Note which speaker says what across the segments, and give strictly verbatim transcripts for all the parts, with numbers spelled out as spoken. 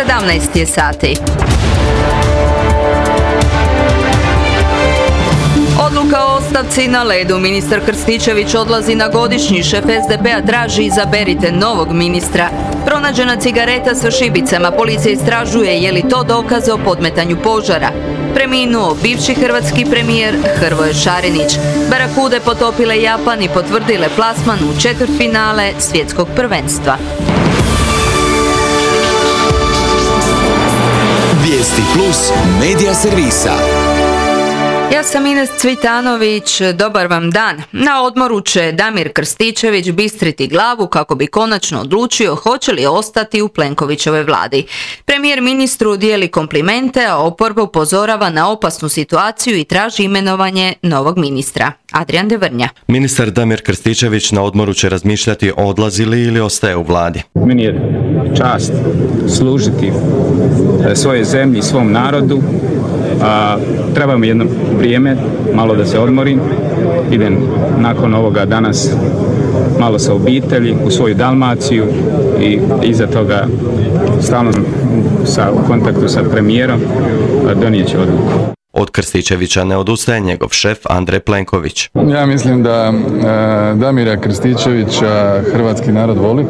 Speaker 1: sedamnaest je sati. Odluka o ostavci na ledu. Ministar Krstičević odlazi na godišnji. Šef es de pe a traži izaberite novog ministra. Pronađena cigareta sa šibicama. Policija istražuje je li to dokaz o podmetanju požara. Preminuo bivši hrvatski premijer Hrvoje Šarinić. Barakude potopile Japan i potvrdile plasman u četvrtfinale svjetskog prvenstva.
Speaker 2: Vijesti plus medija servisa.
Speaker 1: Ja sam Ines Cvitanović, dobar vam dan. Na odmoru će Damir Krstičević bistriti glavu kako bi konačno odlučio hoće li ostati u Plenkovićevoj vladi. Premijer ministru dijeli komplimente, a oporba upozorava na opasnu situaciju i traži imenovanje novog ministra. Adrian Devrnja.
Speaker 3: Ministar Damir Krstičević na odmoru će razmišljati odlazi li ili ostaje u vladi.
Speaker 4: Meni je čast služiti svoje zemlji i svom narodu. A, treba mi jedno vrijeme, malo da se odmorim, idem nakon ovoga danas malo sa obitelji, u svoju Dalmaciju i iza toga stalno sa, u kontaktu sa premijerom donijet će odluku.
Speaker 3: Od Krstičevića ne odustaje njegov šef Andrej Plenković.
Speaker 5: Ja mislim da e, Damira Krstičevića hrvatski narod voli.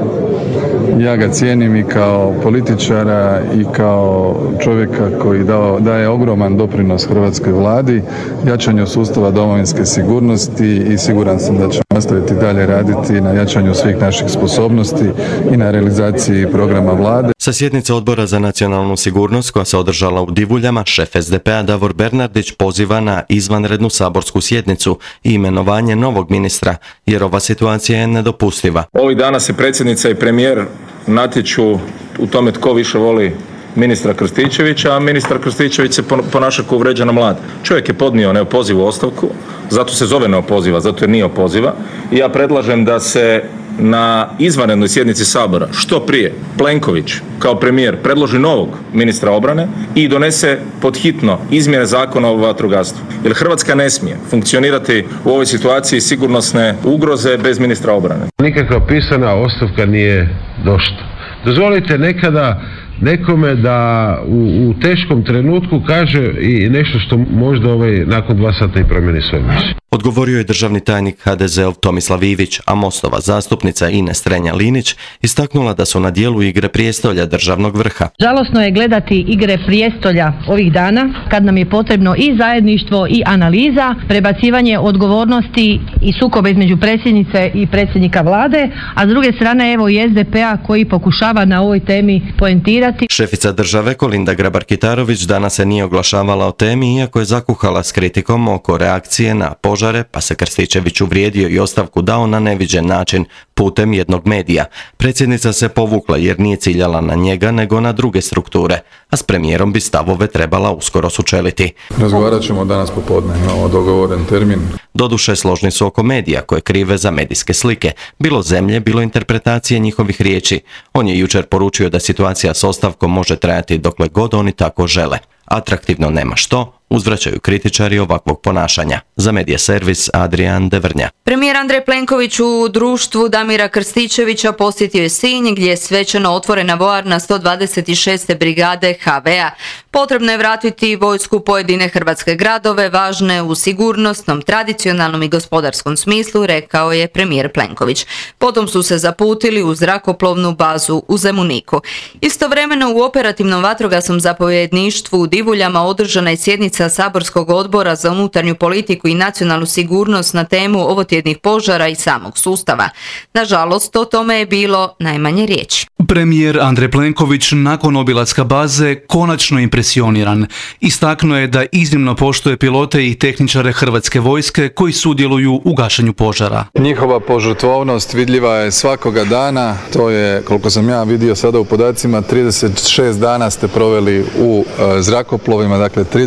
Speaker 5: Ja ga cijenim i kao političara i kao čovjeka koji dao, daje ogroman doprinos hrvatskoj vladi, jačanju sustava domovinske sigurnosti i siguran sam da ćemo nastaviti dalje raditi na jačanju svih naših sposobnosti i na realizaciji programa vlade.
Speaker 3: Sa sjednice Odbora za nacionalnu sigurnost koja se održala u Divuljama, šef es de pe a Davor Bernardić poziva na izvanrednu saborsku sjednicu i imenovanje novog ministra, jer ova situacija je nedopustiva.
Speaker 6: Ovih dana se predsjednica i premijer natječu u tome tko više voli ministra Krstičevića, a ministar Krstičević se ponaša kao uvređena mlad. Čovjek je podnio neopozivu ostavku, zato se zove neopoziva, zato jer nije opoziva. I ja predlažem da se na izvanrednoj sjednici Sabora što prije Plenković kao premijer predloži novog ministra obrane i donese pod hitno izmjene zakona o vatrogastvu. Jer Hrvatska ne smije funkcionirati u ovoj situaciji sigurnosne ugroze bez ministra obrane.
Speaker 7: Nikakva pisana ostavka nije došla. Dozvolite nekada nekome da u, u teškom trenutku kaže i nešto što možda ovaj nakon dva sata i promijeni svoj mišljenje.
Speaker 3: Odgovorio je državni tajnik ha de zeov Tomislav Ivić, a Mostova zastupnica Ines Strenja-Linić istaknula da su na dijelu igre prijestolja državnog vrha.
Speaker 8: Žalosno je gledati igre prijestolja ovih dana kad nam je potrebno i zajedništvo i analiza, prebacivanje odgovornosti i sukoba između predsjednice i predsjednika vlade, a s druge strane evo i es de pe a koji pokušava na ovoj temi poentirati.
Speaker 3: Šefica države Kolinda Grabar-Kitarović danas se nije oglašavala o temi, iako je zakuhala s kritikom oko reakcije na požar, pa se Krstičević uvrijedio i ostavku dao na neviđen način putem jednog medija. Predsjednica se povukla jer nije ciljala na njega nego na druge strukture, a s premijerom bi stavove trebala uskoro sučeliti.
Speaker 5: Razgovarat ćemo danas popodne, imamo dogovoren termin.
Speaker 3: Doduše složni su oko medija koje krive za medijske slike, bilo zemlje, bilo interpretacije njihovih riječi. On je jučer poručio da situacija s ostavkom može trajati dokle god oni tako žele. Atraktivno nema što, uzvraćaju kritičari ovakvog ponašanja. Za medija servis Adrian Devrnja.
Speaker 1: Premijer Andrej Plenković u društvu Damira Krstičevića posjetio je Sinj gdje je svečano otvorena vojarna sto dvadeset šeste brigade ha ve a. Potrebno je vratiti vojsku pojedine hrvatske gradove, važne u sigurnosnom, tradicionalnom i gospodarskom smislu, rekao je premijer Plenković. Potom su se zaputili u zrakoplovnu bazu u Zemuniku. Istovremeno u operativnom vatrogasnom zapovjedništvu u Divuljama održana je sjednica saborskog odbora za unutarnju politiku i nacionalnu sigurnost na temu ovotjednih požara i samog sustava. Nažalost, o tome je bilo najmanje riječi.
Speaker 9: Premijer Andrej Plenković nakon obilaska baze konačno impresioniran. Istaknuo je da iznimno poštuje pilote i tehničare Hrvatske vojske koji sudjeluju u gašenju požara.
Speaker 5: Njihova požrtvovnost vidljiva je svakoga dana. To je, koliko sam ja vidio sada u podacima, trideset šest dana ste proveli u zrakoplovima, dakle trideset šest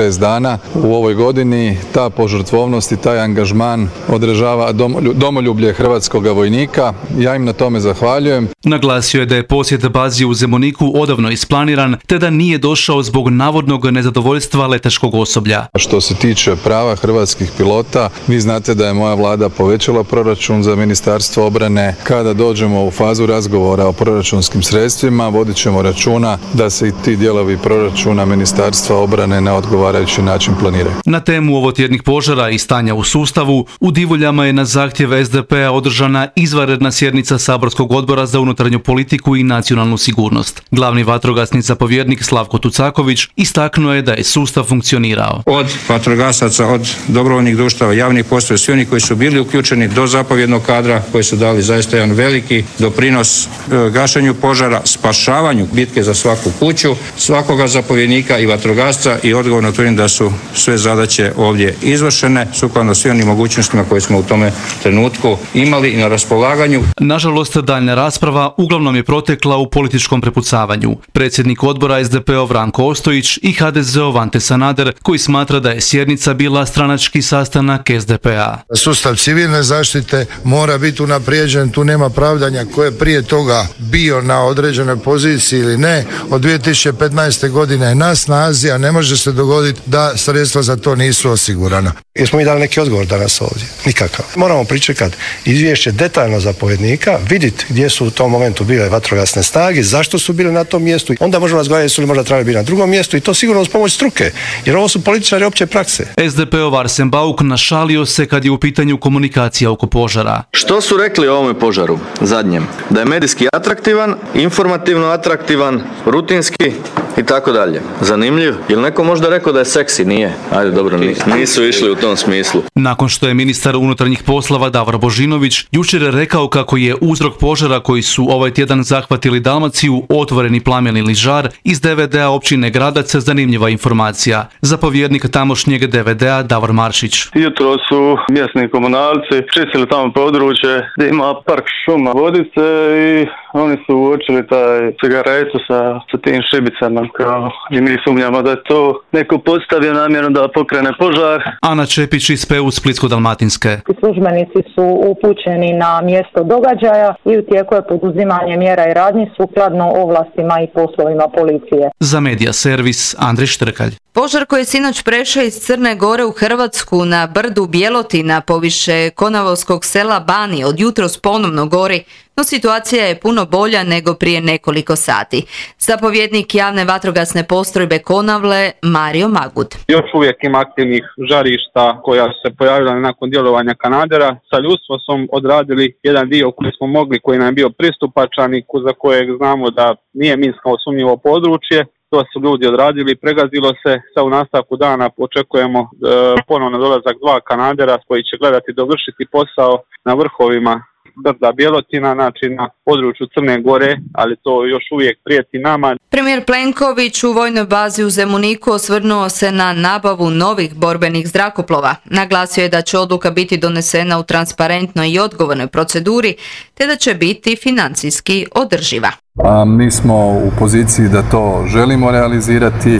Speaker 5: šest dana u ovoj godini. Ta požrtvovnost i taj angažman odražava domoljublje hrvatskog vojnika. Ja im na tome zahvaljujem.
Speaker 9: Naglasio je da je posjet bazi u Zemuniku odavno isplaniran, te da nije došao zbog navodnog nezadovoljstva letačkog osoblja.
Speaker 5: Što se tiče prava hrvatskih pilota, vi znate da je moja vlada povećala proračun za Ministarstvo obrane. Kada dođemo u fazu razgovora o proračunskim sredstvima, vodit ćemo računa da se i ti dijelovi proračuna Ministarstva obrane na odgovarajući način planiraju.
Speaker 9: Na temu ovotjednih požara i stanja u sustavu, u Divuljama je na zahtjev es de pe a održana izvanredna sjednica Saborskog odbora za unutarnju politiku i nacionalnu sigurnost. Glavni vatrogasni zapovjednik Slavko Tucaković istaknuo je da je sustav funkcionirao.
Speaker 10: Od vatrogasaca, od dobrovoljnih društava, javnih postrojbi, svi oni koji su bili uključeni do zapovjednog kadra, koji su dali zaista jedan veliki doprinos e, gašenju požara, spašavanju bitke za svaku kuću, svakoga zapovjednika i vatrogasca, i odgovorno tvrdim da su sve zadaće ovdje izvršene sukladno svim onim mogućnostima koje smo u tome trenutku imali i na raspolaganju.
Speaker 9: Nažalost, daljnja rasprava uglavnom je protekla u političkom prepucavanju. Predsjednik odbora es de pe ov Ranko Ostojić i ha de ze ov Ante Sanader, koji smatra da je sjednica bila stranački sastanak es de pe a.
Speaker 11: Sustav civilne zaštite mora biti unaprijeđen, tu nema pravdanja ko je prije toga bio na određenoj poziciji ili ne. Od dvije tisuće petnaeste. godine je na snazi, a ne može se dogoditi da sredstva za to nisu osigurana.
Speaker 12: Jesmo mi dali neki odgovor danas ovdje? Nikakav. Moramo pričekati izvješće detaljno zapovjednika, vidjeti gdje su u tom momentu bile vatrogasne snage, zašto su bile na tom mjestu. Onda možemo razgovarati jesu li možda trebali biti na drugom mjestu, i to sigurno uz pomoć struke, jer ovo su političari opće prakse.
Speaker 9: es de pe ov Arsen Bauk našalio se kad je u pitanju komunikacija oko požara.
Speaker 13: Što su rekli o ovome požaru zadnjem? Da je medijski atraktivan, informativno atraktivan, rutinski i tako dalje. Zanimljiv. Jel neko možda rekao da je seksi? Nije. Ajde, dobro, nisu išli u tom smislu.
Speaker 9: Nakon što je ministar unutarnjih poslova Davor Božinović jučer rekao kako je uzrok požara koji su ovaj tjedan zahvatili Dalmaciju otvoreni plamen ili žar, iz de ve de a općine Gradac zanimljiva informacija. Zapovjednik tamošnjeg de ve de a Davor Maršić.
Speaker 14: Jutro su mjesni komunalci čistili tamo područje gdje ima park šuma Vodice i oni su uočili taj cigaretu sa, sa tim šibicama, kao, i mi sumnjamo da je to neko postavio namjerno da pokrene požar.
Speaker 9: Ana Čepić iz pe u Splitsko-dalmatinske.
Speaker 15: Službenici su upućeni na mjesto događaja i u tijeku je poduzimanje mjera i radnji sukladno ovlastima i poslovima policije.
Speaker 9: Za Medija servis Andrej Štrkalj.
Speaker 1: Požar koji je sinoć prešao iz Crne Gore u Hrvatsku na brdu Bjelotina poviše konavovskog sela Bani od jutros ponovno gori, no situacija je puno bolja nego prije nekoliko sati. Zapovjednik javne vatrogasne postrojbe Konavle Mario Magud.
Speaker 16: Još uvijek ima aktivnih žarišta koja su se pojavila nakon djelovanja kanadera. Sa ljudstvom smo odradili jedan dio koji smo mogli, koji nam je bio pristupačan i za kojeg znamo da nije minsko sumnjivo područje. To su ljudi odradili, pregazilo se. Sa u nastavku dana očekujemo e, ponovno dolazak dva kanadera koji će gledati dovršiti posao na vrhovima brda Bjelotina, znači na području Crne Gore, ali to još uvijek prijeti nama.
Speaker 1: Premijer Plenković u vojnoj bazi u Zemuniku osvrnuo se na nabavu novih borbenih zrakoplova. Naglasio je da će odluka biti donesena u transparentnoj i odgovornoj proceduri, te da će biti financijski održiva.
Speaker 5: A mi smo u poziciji da to želimo realizirati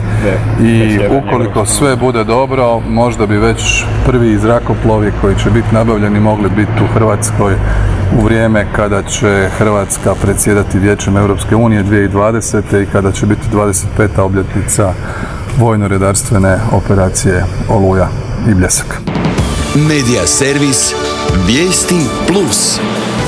Speaker 5: i ukoliko sve bude dobro, možda bi već prvi zrakoplovi koji će biti nabavljeni mogli biti u Hrvatskoj u vrijeme kada će Hrvatska predsjedati Vijećem Europske unije dvije tisuće dvadesete. i kada će biti dvadeset peta obljetnica vojno-redarstvene operacije Oluja i Bljesak.
Speaker 2: Medija servis Vijesti plus.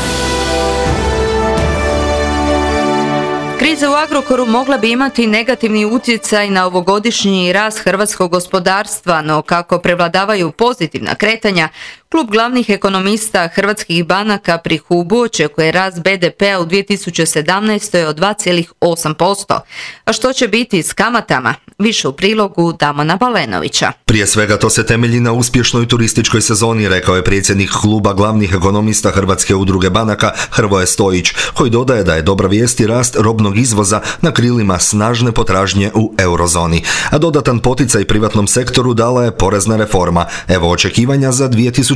Speaker 1: Kriza u Agrokoru mogla bi imati negativni utjecaj na ovogodišnji rast hrvatskog gospodarstva, no kako prevladavaju pozitivna kretanja, Klub glavnih ekonomista hrvatskih banaka pri Hubu očekuje rast be de pe a u dvije tisuće sedamnaestoj. od dva zarez osam posto. A što će biti s kamatama? Više u prilogu Damona Balenovića.
Speaker 17: Prije svega to se temelji na uspješnoj turističkoj sezoni, rekao je predsjednik Kluba glavnih ekonomista Hrvatske udruge banaka Hrvoje Stojić, koji dodaje da je dobra vijest i rast robnog izvoza na krilima snažne potražnje u eurozoni. A dodatan poticaj privatnom sektoru dala je porezna reforma. Evo očekivanja za dvije tisuće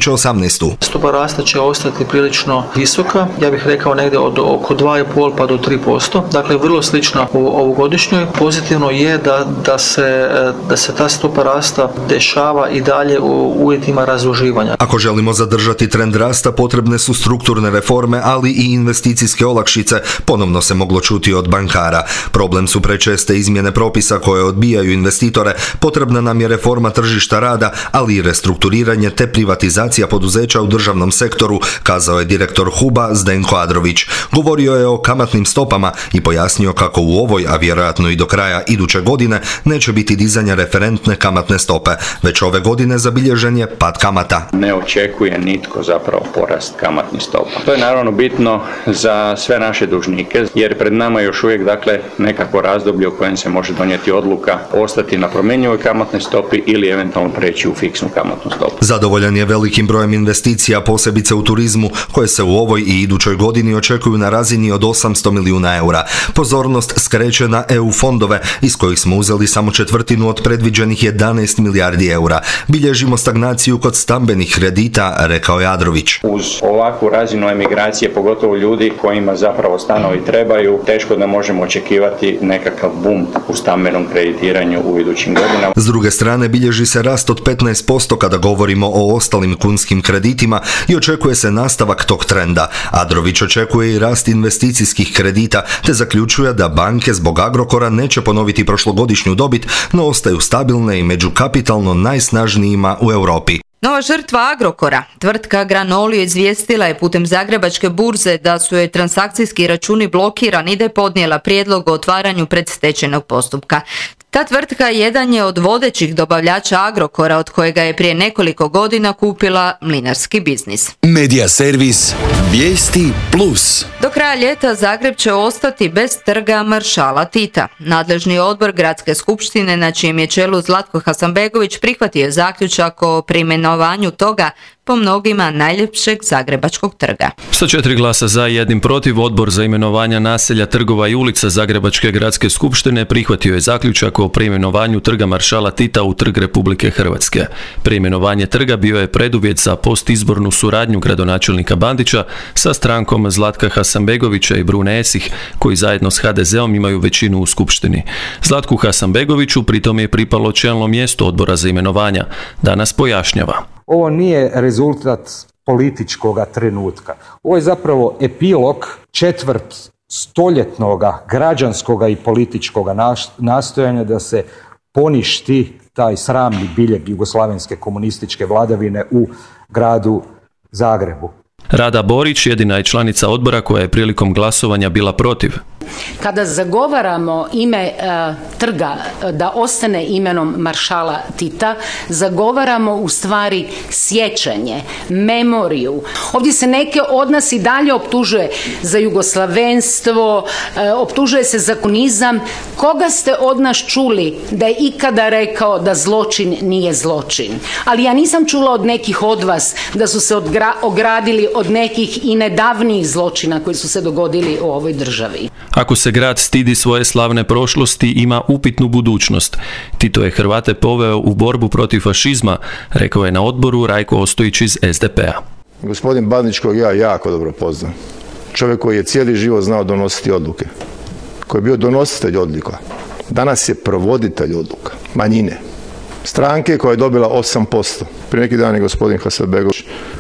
Speaker 17: tisuće osamnaeste.
Speaker 18: Stopa rasta će ostati prilično visoka, ja bih rekao negdje od oko dva i pol pa do tri posto, dakle vrlo slična u ovogodišnjoj. Pozitivno je da, da, se, da se ta stopa rasta dešava i dalje u uvjetima razduživanja.
Speaker 17: Ako želimo zadržati trend rasta, potrebne su strukturne reforme, ali i investicijske olakšice, ponovno se moglo čuti od bankara. Problem su prečeste izmjene propisa koje odbijaju investitore, potrebna nam je reforma tržišta rada, ali i restrukturiranje te privatizacija poduzeća u državnom sektoru, kazao je direktor Huba Zdenko Adrović. Govorio je o kamatnim stopama i pojasnio kako u ovoj, a vjerojatno i do kraja iduće godine, neće biti dizanja referentne kamatne stope, već ove godine zabilježen je pad kamata.
Speaker 19: Ne očekuje nitko zapravo porast kamatnih stopa. To je naravno bitno za sve naše dužnike, jer pred nama je još uvijek dakle nekako razdoblje u kojem se može donijeti odluka ostati na promjenjivoj kamatnoj stopi ili eventualno preći u fiksnu kamatnu stopu.
Speaker 17: Zadovoljan je velikim brojem investicija, posebice u turizmu, koje se u ovoj i idućoj godini očekuju na razini od osamsto milijuna eura. Pozornost skreće na E U fondove, iz kojih smo uzeli samo četvrtinu od predviđenih jedanaest milijardi eura. Bilježimo stagnaciju kod stambenih kredita, rekao je Adrović.
Speaker 19: Uz ovakvu razinu emigracije, pogotovo ljudi kojima zapravo stanovi trebaju, teško da možemo očekivati nekakav bum u stambenom kreditiranju u idućim godinama.
Speaker 17: S druge strane, bilježi se rast od petnaest posto kada govorimo o ostalim kunskim kreditima i očekuje se nastavak tog trenda. Adrović očekuje i rast investicijskih kredita, te zaključuje da banke zbog Agrokora neće ponoviti prošlogodišnju dobit, no ostaju stabilne i među kapitalno najsnažnijima u Europi.
Speaker 1: Nova žrtva Agrokora, tvrtka Granolio, izvijestila je putem Zagrebačke burze da su joj transakcijski računi blokirani i da je podnijela prijedlog o otvaranju predstečajnog postupka. Ta tvrtka jedan je od vodećih dobavljača Agrokora, od kojega je prije nekoliko godina kupila mlinarski biznis.
Speaker 2: Medija servis Vijesti plus.
Speaker 1: Do kraja ljeta Zagreb će ostati bez trga maršala Tita. Nadležni odbor Gradske skupštine, na čijem je čelu Zlatko Hasanbegović, prihvatio zaključak o preimenovanju toga po mnogima najljepšeg zagrebačkog trga.
Speaker 20: Sa četiri glasa za i jednim protiv, odbor za imenovanja naselja, trgova i ulica Zagrebačke gradske skupštine prihvatio je zaključak o preimenovanju trga maršala Tita u Trg Republike Hrvatske. Preimenovanje trga bio je preduvjet za postizbornu suradnju gradonačelnika Bandića sa strankom Zlatka Hasanbegovića i Brune Esih, koji zajedno s ha de zeom imaju većinu u skupštini. Zlatku Hasanbegoviću pritom je pripalo čelno mjesto odbora za imenovanja. Danas pojašnjava.
Speaker 21: Ovo nije rezultat političkog trenutka. Ovo je zapravo epilog četvrt stoljetnoga građanskoga i političkoga nastojanja da se poništi taj sramni biljeg jugoslavenske komunističke vladavine u gradu Zagrebu.
Speaker 20: Rada Borić jedina je članica odbora koja je prilikom glasovanja bila protiv.
Speaker 22: Kada zagovaramo ime e, trga da ostane imenom maršala Tita, zagovaramo u stvari sjećanje, memoriju. Ovdje se neke od nas i dalje optužuje za jugoslavenstvo, e, optužuje se za komunizam. Koga ste od nas čuli da je ikada rekao da zločin nije zločin? Ali ja nisam čula od nekih od vas da su se odgra- ogradili od nekih i nedavnijih zločina koji su se dogodili u ovoj državi.
Speaker 20: Ako se grad stidi svoje slavne prošlosti, ima upitnu budućnost. Tito je Hrvate poveo u borbu protiv fašizma, rekao je na odboru Rajko Ostojić iz es de pe a.
Speaker 23: Gospodin Bandić, kojeg ja jako dobro poznam, čovjek koji je cijeli život znao donositi odluke, koji je bio donositelj odluka, danas je provoditelj odluka, manjine. Stranke koja je dobila osam posto. Prije neki dan je gospodin Hasanbegović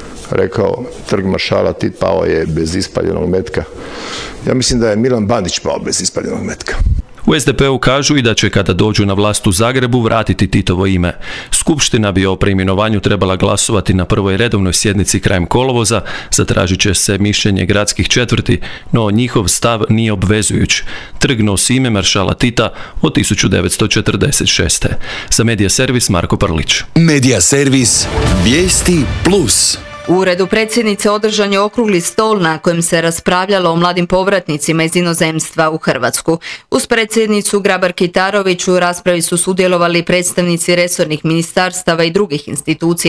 Speaker 23: rekao, trg maršala Tita pao je bez ispaljenog metka. Ja mislim da je Milan Bandić pao bez ispaljenog metka.
Speaker 20: U es de pe u kažu i da će kada dođu na vlast u Zagrebu vratiti Titovo ime. Skupština bi o preimenovanju trebala glasovati na prvoj redovnoj sjednici krajem kolovoza, zatražit će se mišljenje gradskih četvrti, no njihov stav nije obvezujuć. Trg nosi ime maršala Tita od tisuću devetsto četrdeset šeste. Za Medija servis Marko Parlić.
Speaker 2: Medija servis Vijesti plus.
Speaker 1: U Uredu predsjednice održan je okrugli stol na kojem se raspravljalo o mladim povratnicima iz inozemstva u Hrvatsku. Uz predsjednicu Grabar-Kitarović u raspravi su sudjelovali predstavnici resornih ministarstava i drugih institucija.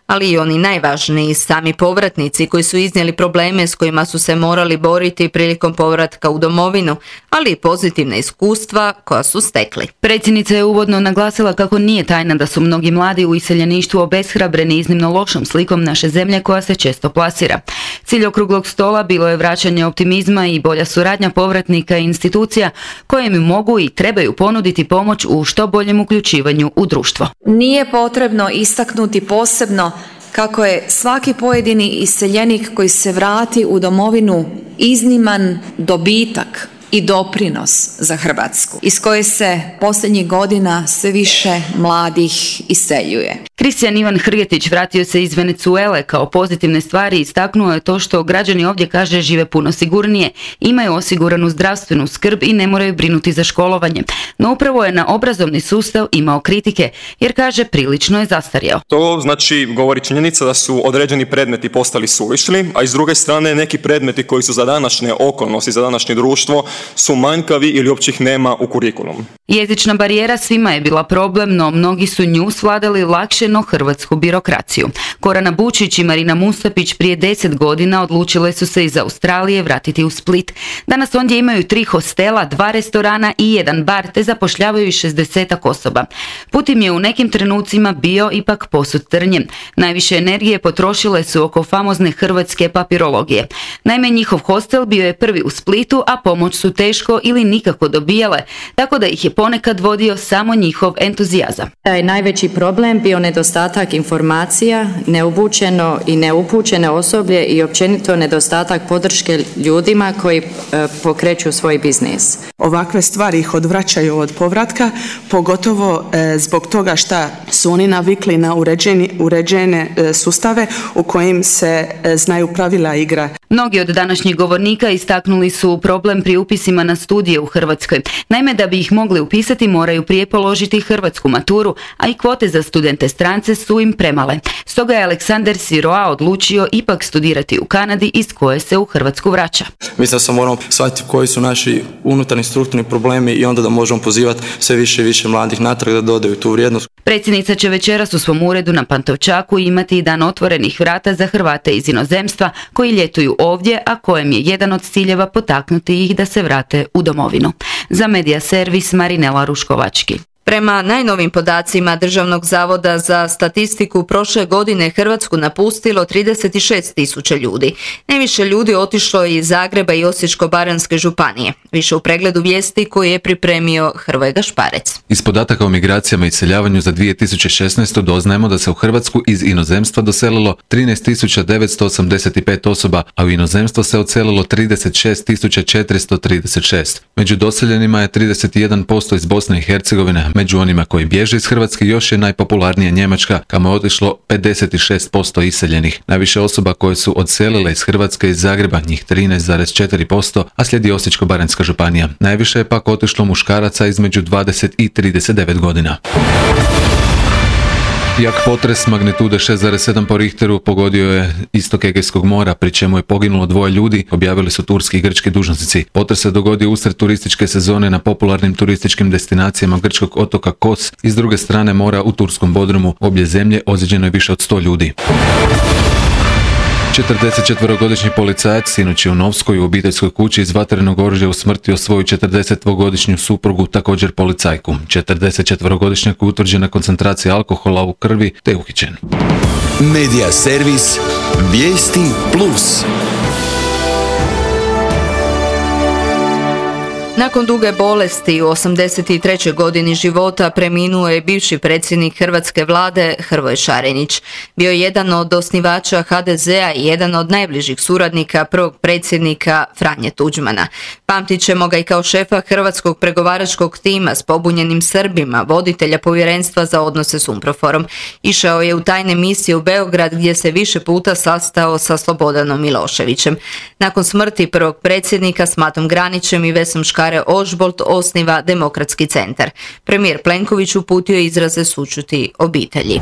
Speaker 1: ali i oni najvažniji, sami povratnici koji su iznijeli probleme s kojima su se morali boriti prilikom povratka u domovinu, ali i pozitivne iskustva koja su stekli.
Speaker 4: Predsjednica je uvodno naglasila kako nije tajna da su mnogi mladi u iseljeništvu obeshrabreni iznimno lošom slikom naše zemlje koja se često plasira. Cilj okruglog stola bilo je vraćanje optimizma i bolja suradnja povratnika i institucija koje im mogu i trebaju ponuditi pomoć u što boljem uključivanju u društvo.
Speaker 6: Nije potrebno istaknuti posebno kako je svaki pojedini iseljenik koji se vrati u domovinu izniman dobitak i doprinos za Hrvatsku, iz koje se posljednjih godina sve više mladih iseljuje.
Speaker 4: Kristijan Ivan Hrgetić vratio se iz Venezuele. Kao pozitivne stvari istaknuo je to što građani ovdje, kaže, žive puno sigurnije, imaju osiguranu zdravstvenu skrb i ne moraju brinuti za školovanje. No upravo je na obrazovni sustav imao kritike, jer, kaže, prilično je zastarjeo.
Speaker 7: To znači govori činjenica da su određeni predmeti postali suvišni, a iz druge strane neki predmeti koji su za današnje okolnosti, za današnje društvo su manjkavi ili uopće ih nema u kurikulumu.
Speaker 4: Jezična barijera svima je bila problem, no mnogi su nju svladali lakše no hrvatsku birokraciju. Korana Bučić i Marina Mustapić prije deset godina odlučile su se iz Australije vratiti u Split. Danas ondje imaju tri hostela, dva restorana i jedan bar, te zapošljavaju i šezdesetak osoba. Put im je u nekim trenucima bio ipak posut trnjem. Najviše energije potrošile su oko famozne hrvatske papirologije. Naime, njihov hostel bio je prvi u Splitu, a pomoć su teško ili nikako dobijale, tako da ih je ponekad vodio samo njihov entuzijazam.
Speaker 24: Taj najveći problem bio nedostatak informacija, neobučeno i neupućene osoblje i općenito nedostatak podrške ljudima koji e, pokreću svoj biznis.
Speaker 25: Ovakve stvari ih odvraćaju od povratka, pogotovo e, zbog toga što su oni navikli na uređeni, uređene e, sustave u kojim se e, znaju pravila igre.
Speaker 4: Mnogi od današnjih govornika istaknuli su problem pri upisima na studije u Hrvatskoj. Naime, da bi ih mogli upisati moraju prije položiti hrvatsku maturu, a i kvote za studente strance su im premale. Stoga je Aleksandar Siroa odlučio ipak studirati u Kanadi, iz koje se u Hrvatsku vraća.
Speaker 26: Mislim da se moramo shvatiti koji su naši unutarnji strukturni problemi i onda da možemo pozivati sve više i više mladih natrag da dodaju tu vrijednost.
Speaker 4: Predsjednica će večeras u svom uredu na Pantovčaku imati i dan otvorenih vrata za Hrvate iz inozemstva koji ljetuju ovdje, a kojem je jedan od ciljeva potaknuti ih da se vrate u domovinu. Za Medija servis Marinela Ruškovački.
Speaker 1: Prema najnovim podacima Državnog zavoda za statistiku, prošle godine Hrvatsku napustilo trideset šest tisuća ljudi. Najviše ljudi otišlo iz Zagreba i Osječko-baranjske županije. Više u pregledu vijesti koji je pripremio Hrvoje Gašparec.
Speaker 27: Iz podataka o migracijama i iseljavanju za dvije tisuće šesnaestu. doznajemo da se u Hrvatsku iz inozemstva doselilo trinaest tisuća devetsto osamdeset pet osoba, a u inozemstvo se odselilo trideset šest tisuća četiristo trideset šest. Među doseljenima je trideset jedan posto iz Bosne i Hercegovine. Među onima koji bježe iz Hrvatske još je najpopularnija Njemačka, kamo je otišlo pedeset šest posto iseljenih. Najviše osoba koje su odselile iz Hrvatske iz Zagreba, njih trinaest zarez četiri posto, a slijedi Osječko-baranjska županija. Najviše je pak otišlo muškaraca između dvadeset i trideset devet godina. Jak potres magnitude šest zarez sedam po Richteru pogodio je istok Egejskog mora, pri čemu je poginulo dvoje ljudi, objavili su turski i grčki dužnosnici. Potres se dogodio usred turističke sezone na popularnim turističkim destinacijama grčkog otoka Kos i s druge strane mora u turskom Bodrumu. Obje zemlje ozlijeđeno je više od sto ljudi. četrdesetčetverogodišnji policajac sinoć je u Novskoj u obiteljskoj kući iz vatrenog oružja usmrtio svoju četrdesetdvogodišnju suprugu, također policajku. četrdesetčetverogodišnjak je utvrđena koncentracija alkohola u krvi te je uhićen.
Speaker 2: Medija servis Vijesti Plus.
Speaker 1: Nakon duge bolesti u osamdeset trećoj godini života preminuo je bivši predsjednik hrvatske vlade Hrvoje Šarenjić. Bio je jedan od osnivača ha de zea i jedan od najbližih suradnika prvog predsjednika Franje Tuđmana. Pamtit ćemo ga i kao šefa hrvatskog pregovaračkog tima s pobunjenim Srbima, voditelja povjerenstva za odnose s UNPROFOR-om. Išao je u tajne misije u Beograd gdje se više puta sastao sa Slobodanom Miloševićem. Nakon smrti prvog predsjednika s Matom Granićem i Vesom Škare Ožbolt osniva Demokratski centar. Premijer Plenković uputio izraze sućuti obitelji.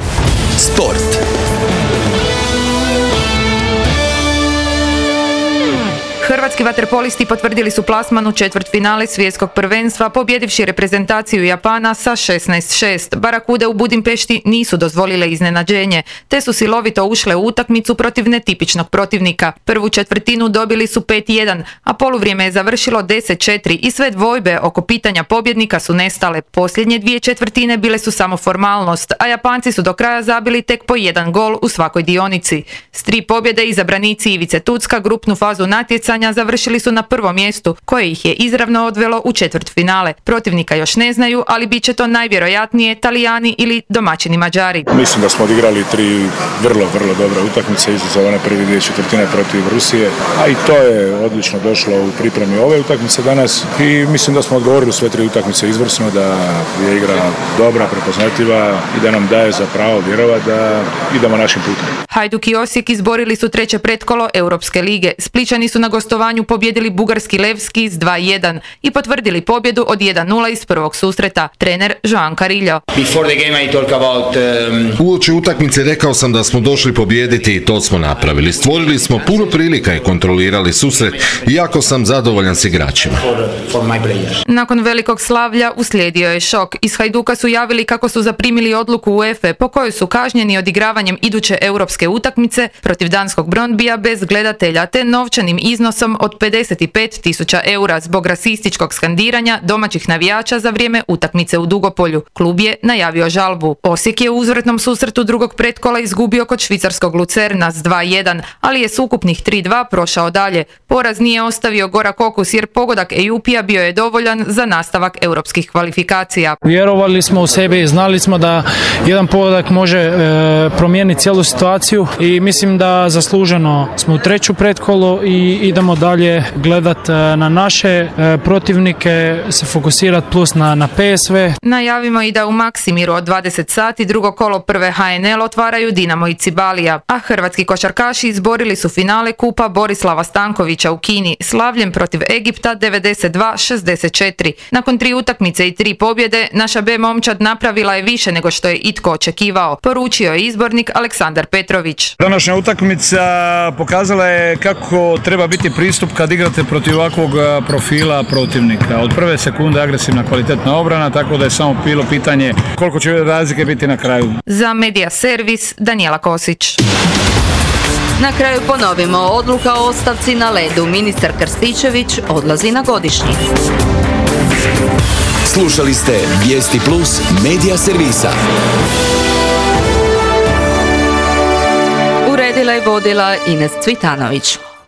Speaker 2: Sport.
Speaker 3: Hrvatski vaterpolisti potvrdili su plasman u četvrtfinale svjetskog prvenstva pobjedivši reprezentaciju Japana sa šesnaest šest. Barakude u Budimpešti nisu dozvolile iznenađenje, te su silovito ušle u utakmicu protiv netipičnog protivnika. Prvu četvrtinu dobili su pet jedan, a poluvrijeme je završilo deset četiri i sve dvojbe oko pitanja pobjednika su nestale. Posljednje dvije četvrtine bile su samo formalnost, a Japanci su do kraja zabili tek po jedan gol u svakoj dionici. S tri pobjede izabranici Ivice Tucka grupnu fazu natjecanja završili su na prvom mjestu, koje ih je izravno odvelo u četvrtfinale. Protivnika još ne znaju, ali bit će to najvjerojatnije Talijani ili domaćini Mađari.
Speaker 8: Mislim da smo odigrali tri vrlo, vrlo dobre utakmice, izuzev one prvi dvije četvrtine protiv Rusije, a i to je odlično došlo u pripremi ove utakmice danas i mislim da smo odgovorili sve tri utakmice izvrsno, da je igra dobra, prepoznatljiva i da nam daje za pravo vjerovati da idemo našim putem.
Speaker 3: Hajduk i Osijek izborili su treće pretkolo Europske lige. Splićani su na gostovanju pobjedili bugarski Levski s dva jedan i potvrdili pobjedu od jedan nula iz prvog susreta. Trener Joan Carillo.
Speaker 10: Uoči utakmice rekao sam da smo došli pobijediti i to smo napravili. Stvorili smo puno prilika i kontrolirali susret i jako sam zadovoljan s igračima.
Speaker 3: Nakon velikog slavlja uslijedio je šok. Iz Hajduka su javili kako su zaprimili odluku UEFA po kojoj su kažnjeni odigravanjem iduće europske utakmice protiv danskog Brøndbya bez gledatelja te novčanim iznosom od pedeset pet tisuća eura zbog rasističkog skandiranja domaćih navijača za vrijeme utakmice u Dugopolju. Klub je najavio žalbu. Osijek je u uzvratnom susretu drugog pretkola izgubio kod švicarskog Lucerna s dva jedan, ali je s ukupnih tri dva prošao dalje. Poraz nije ostavio gorak okus jer pogodak Ejupija bio je dovoljan za nastavak europskih kvalifikacija.
Speaker 11: Vjerovali smo u sebe i znali smo da jedan pogodak može e, promijeniti cijelu situaciju i mislim da zasluženo smo u treću pretkolu i idemo dalje gledati na naše e, protivnike, se fokusirati plus na, na P S V.
Speaker 3: Najavimo i da u Maksimiru od dvadeset sati drugo kolo prve H N L otvaraju Dinamo i Cibalija, a hrvatski košarkaši izborili su finale kupa Borislava Stankovića u Kini slavljem protiv Egipta devedeset dva šezdeset četiri. Nakon tri utakmice i tri pobjede, naša B momčad napravila je više nego što je itko očekivao, poručio je izbornik Aleksandar Petrović.
Speaker 12: Današnja utakmica pokazala je kako treba biti pristup kad igrate protiv ovakvog profila protivnika. Od prve sekunde agresivna kvalitetna obrana, tako da je samo bilo pitanje koliko će razlike biti na kraju.
Speaker 3: Za Medija Servis, Danijela Kosić. Na kraju ponovimo, odluka o ostavci na ledu. Ministar Krstičević odlazi na godišnjicu.
Speaker 2: Slušali ste Vijesti Plus Medija Servisa.
Speaker 1: Uredila i vodila Ines Cvitanović.